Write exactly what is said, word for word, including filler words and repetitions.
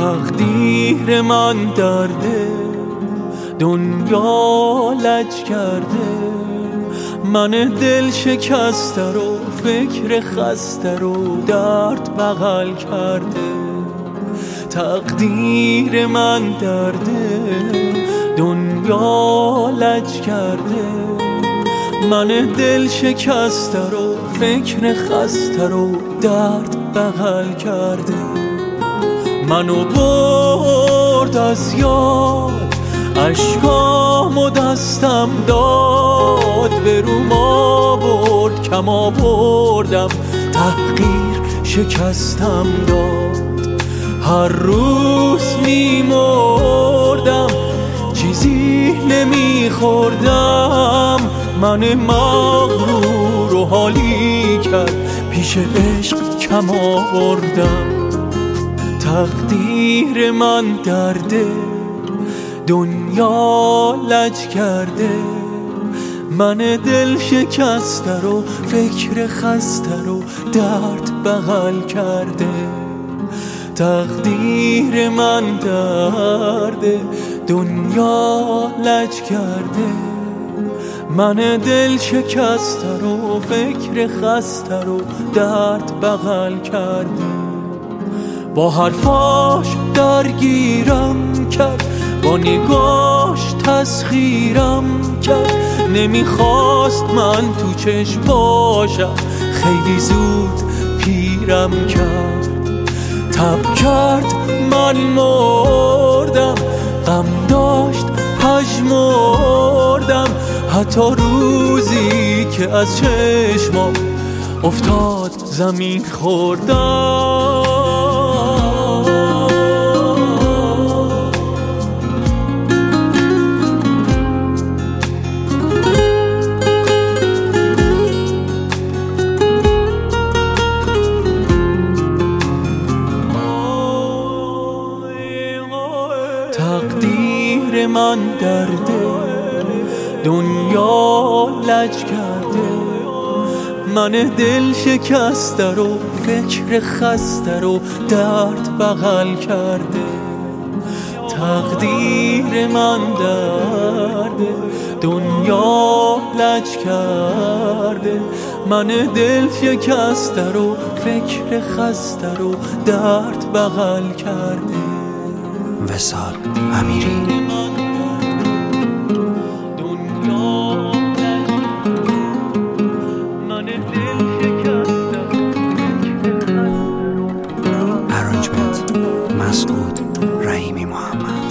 تقدیر من درده، دنیا لج کرده، من دل شکسته رو فکر خسته رو درد بغل کرده. تقدیر من درده، دنیا لج کرده، من دل شکسته رو فکر خسته رو درد بغل کرده. منو برد از یاد، اشکامو دستم داد، به روم آورد کم آوردم، تحقیر شکستم داد. هر روز میمردم چیزی نمیخوردم، من مغرور و حالی کرد پیش عشق کم آوردم. تقدیر من درده، دنیا لج کرده، من دل شکسته رو فکر خسته رو درد بغل کرده. تقدیر من درده، دنیا لج کرده، من دل شکسته رو فکر خسته رو درد بغل کرده. با حرفاش درگیرم کرد، با نگاش تسخیرم کرد، نمیخواست من تو چشم باشم، خیلی زود پیرم کرد. تب کرد من مردم، غم داشت پژمردم، حتی روزی که از چشمام افتاد زمین خوردم. تقدیر من درده، دنیا لج کرده، من دل شکسته رو فکر خسته رو درد بغل کرده. تقدیر من درده، دنیا لج کرده، من دل شکسته رو فکر خسته رو درد بغل کرده. وصال امیری. ارانجمنت مسعود رحیمی محمد.